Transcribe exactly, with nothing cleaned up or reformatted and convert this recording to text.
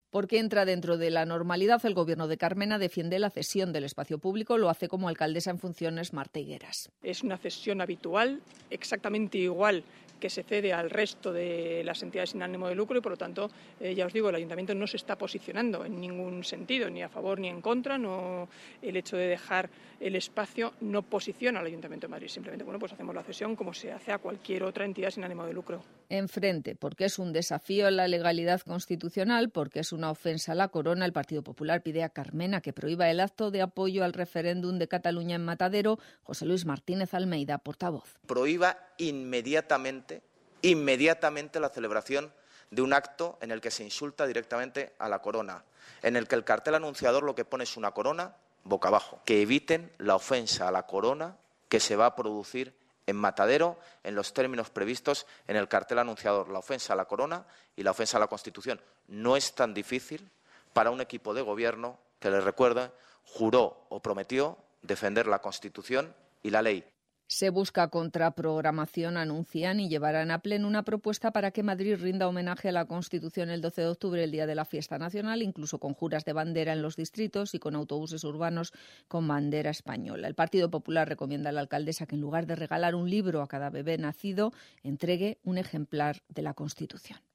Porque entra dentro de la normalidad, el Gobierno de Carmena defiende la cesión del espacio público, lo hace como alcaldesa en funciones Marta Higueras. Es una cesión habitual, exactamente igual que se cede al resto de las entidades sin ánimo de lucro y, por lo tanto, eh, ya os digo, el Ayuntamiento no se está posicionando en ningún sentido, ni a favor ni en contra. No, el hecho de dejar el espacio no posiciona al Ayuntamiento de Madrid. Simplemente, bueno, pues hacemos la cesión como se hace a cualquier otra entidad sin ánimo de lucro. Enfrente, porque es un desafío a la legalidad constitucional, porque es una ofensa a la corona, el Partido Popular pide a Carmena que prohíba el acto de apoyo al referéndum de Cataluña en Matadero. José Luis Martínez Almeida, portavoz. Prohíba inmediatamente, inmediatamente la celebración de un acto en el que se insulta directamente a la corona, en el que el cartel anunciador lo que pone es una corona boca abajo. Que eviten la ofensa a la corona que se va a producir en Matadero en los términos previstos en el cartel anunciador. La ofensa a la corona y la ofensa a la Constitución. No es tan difícil para un equipo de gobierno que, les recuerdo, juró o prometió defender la Constitución y la ley. Se busca contraprogramación, anuncian, y llevarán a pleno una propuesta para que Madrid rinda homenaje a la Constitución el doce de octubre, el día de la fiesta nacional, incluso con juras de bandera en los distritos y con autobuses urbanos con bandera española. El Partido Popular recomienda a la alcaldesa que, en lugar de regalar un libro a cada bebé nacido, entregue un ejemplar de la Constitución.